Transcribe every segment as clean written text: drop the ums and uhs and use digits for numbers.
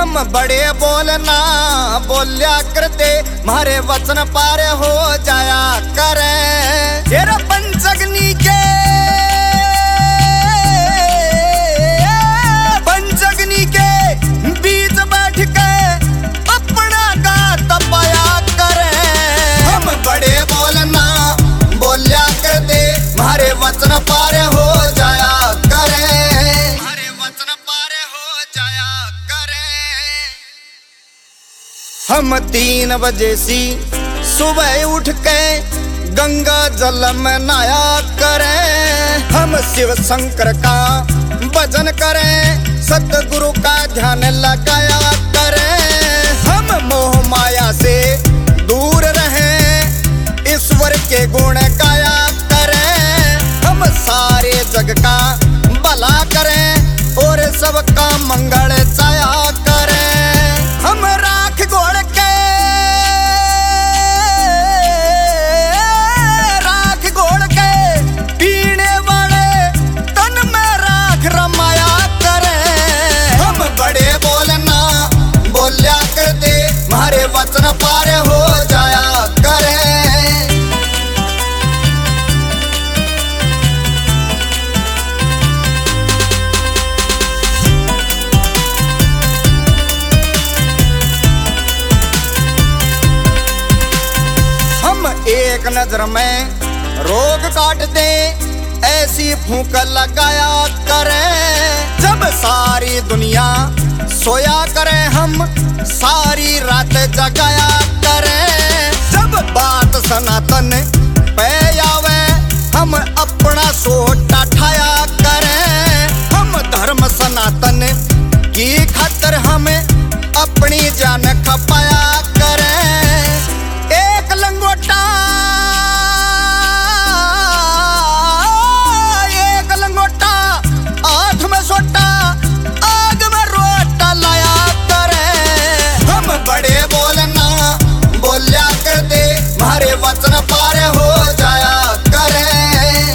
हम बड़े बोलना बोल्या करते, मारे वचन पारे हो जाया करे। तेरा पंचग्नि के बीच बैठ के अपना का तपाया करे। हम बड़े बोलना बोल्या करते, मारे वचन पारे हो जाया करे, मारे वचन पारे हो जाया करे। हम 3 बजे सी सुबह उठ के गंगा जल में नहाया करें। हम शिव शंकर का भजन करें, सतगुरु का ध्यान लगाया करें। हम मोह माया से दूर रहें, ईश्वर के गुण गाया करें। हम सारे जग का भला करें और सबका मंगल चाया करें। हम राख घोल के पीने वाले तन में राख रमाया करें। हम बड़े बोलना बोल्या करते, मारे वचन पारे हो जाया करें। हम एक नजर में रोग काट दे, ऐसी फूंक लगाया करें। जब सारी दुनिया सोया करें, हम सारी रात जगाया करें। जब बात सनातन पे आवे, हम अपना सोटा ठाया करें। हम धर्म सनातन की खातिर हम अपनी जान खपाया करें। एक लंगोटा बड़े बोलना बोल्या करते, मारे वचन पारे हो जाया करे।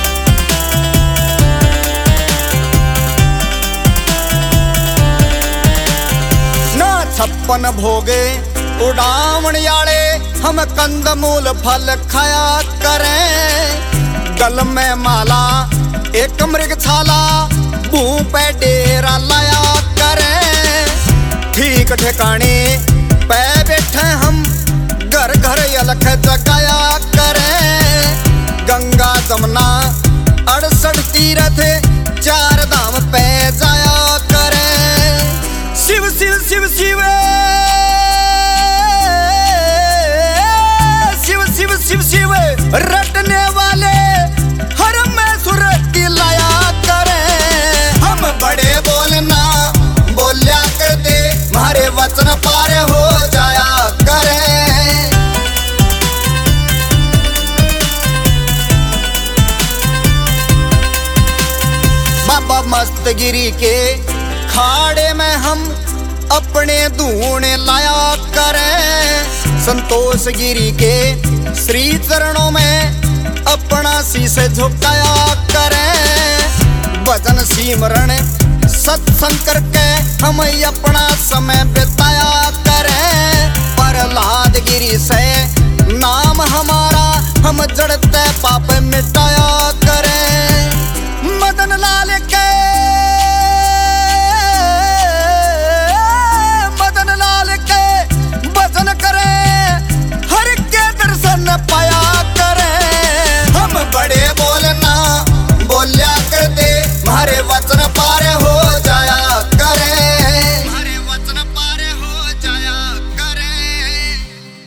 ना 56 भोगे उड़ावण याले, हम कंदमूल फल खाया करें। गल में माला एक मृग छाला, मुंह पे डेरा लाया करें। ठीक ठिकाने पे बैठे हम, घर घर अलख जगाया करें। गंगा जमुना 68 तीर्थ 4 धाम पे जाया करें। शिव शिव शिव शिव शिव शिव शिव शिव रटने वाले हर में सुर की लाया करें। हम बड़े बोलना बोल्या करते, मारे वचन पारे हो जाया करें। बाबा मस्तगिरी के खाड़े में हम अपने धूने लाया करें। संतोष गिरी के श्री चरणों में अपना शीश झुकाया करें। भजन सिमरण सत्संग करके हम अपना समय बिताया करें। प्रहलाद गिरी से नाम हमारा, हम जड़ते पाप मिटाया करें। मदन लाल के